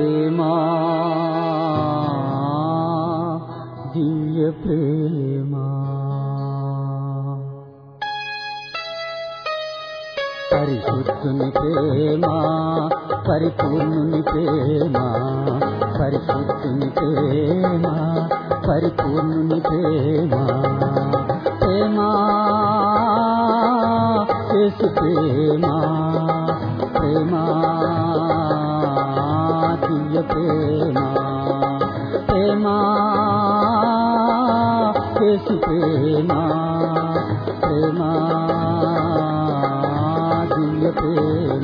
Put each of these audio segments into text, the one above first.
ప్రేమా దివ్య ప్రేమా పరిశుద్ధుని ప్రేమ పరిపూర్ణుని ప్రేమ పరిశుద్ధుని ప్రేమ పరిపూర్ణుని ప్రేమ ప్రేమ యేసు ప్రేమ ప్రేమ దివ్య ప్రేమ ప్రేమ యేసు ప్రేమ ప్రేమ దివ్య ప్రేమ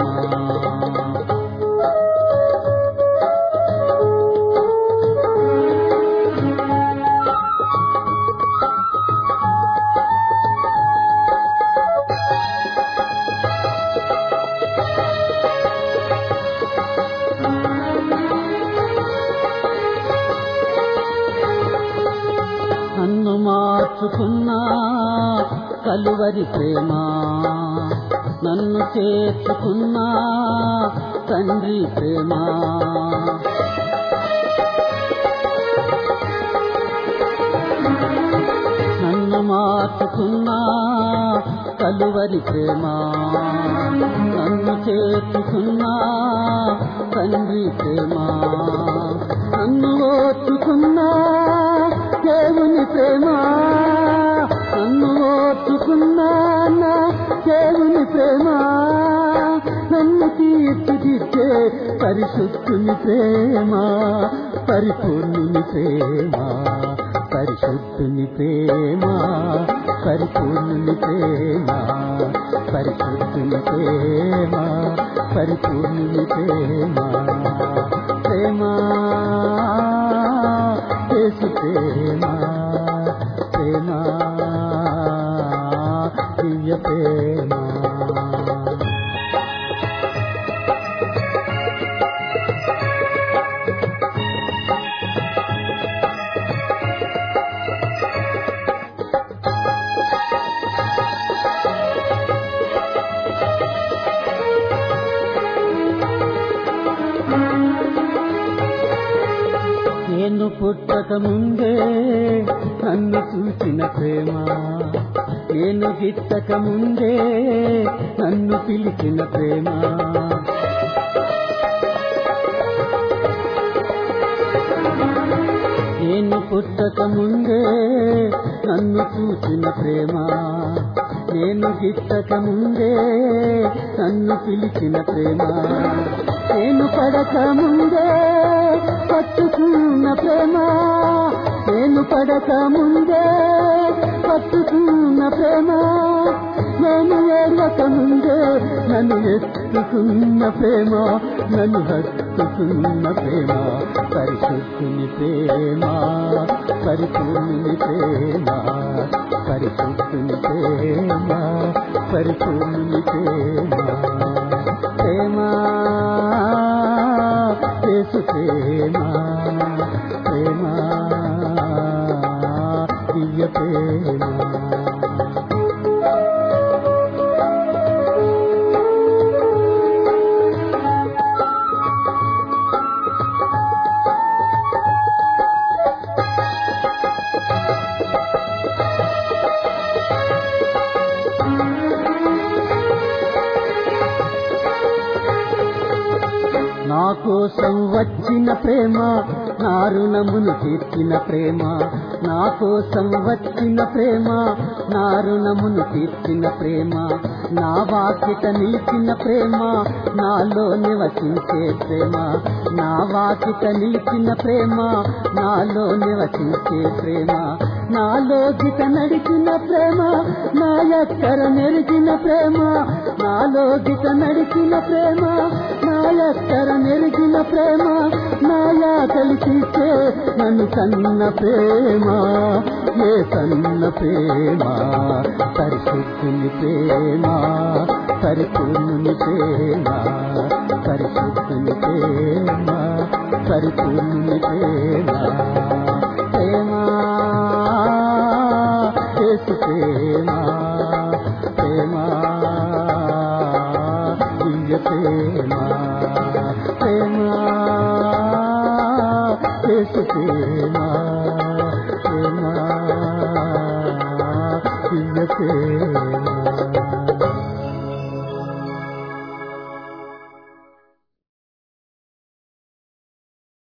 నన్ను మార్చుకున్నా కలువరి ప్రేమ నన్ను చేర్చుకున్నా తండ్రి ప్రేమ నన్ను మార్చుకున్నా కలువరి ప్రేమ నన్ను చేర్చుకున్నా తండ్రి ప్రేమ నన్ను ఓర్చుకున్నా దేవుని ప్రేమ నన్ను ఓర్చుకున్నా దేవుని ప్రేమ నన్ను తీర్చిదిద్దే పరిశుద్ధుని ప్రేమ పరిపూర్ణుని ప్రేమ పరిశుద్ధుని ప్రేమ పరిపూర్ణుని ప్రేమ పరిశుద్ధుని ప్రేమ పరిపూర్ణుని ప్రేమ ప్రేమ యేసు ప్రేమ ప్రేమ దివ్య ప్రేమ నేను పుట్టక ముందే నన్ను చూసిన ప్రేమ నేను గిట్టక ముందే నన్ను పిలిచిన ప్రేమ నేను పుట్టక ముందే నన్ను చూసిన ప్రేమ నేను గిట్టక ముందే నన్ను పిలిచిన ప్రేమ నేను పడక ముందే పట్టుకున్న ప్రేమ నేను పడక ముందే పట్టుకున్న ప్రేమ నేను ఏడక ముందే నన్ను ఎత్తుకున్న ప్రేమ నన్ను హత్తుకున్న ప్రేమ పరిశుద్ధుని ప్రేమ పరిపూర్ణుని ప్రేమ పరిశుద్ధుని ప్రేమ పరిపూర్ణుని ప్రేమ ప్రేమ యేసు ప్రేమ ప్రేమ దివ్య ప్రేమ నా కోసం వచ్చిన ప్రేమ నా రుణమును తీర్చిన ప్రేమ నా కోసం వచ్చిన ప్రేమ నా రుణమును తీర్చిన ప్రేమ నా వాకిట నిలిచిన ప్రేమ నాలో నివసించే ప్రేమ నా వాకిట నిలిచిన ప్రేమ నాలో నివసించే ప్రేమ నాలో గిట నడిచిన ప్రేమ నా ఎక్కర నెరిగిన ప్రేమ నాలో గిట నడిచిన ప్రేమ నా ఎక్కర నెరిగిన ప్రేమ నాయా కలిసితే నన్ను కన్న ప్రేమ ఏ కన్న ప్రేమ పరిశుద్ధుని ప్రేమ పరిపూర్ణుని ప్రేమ పరిశుద్ధుని ప్రేమ పరిపూర్ణుని ప్రేమ ప్రేమ యేసు ప్రేమ ప్రేమ దివ్య ప్రేమ ప్రేమ యేసు ప్రేమ ప్రేమ దివ్య ప్రేమ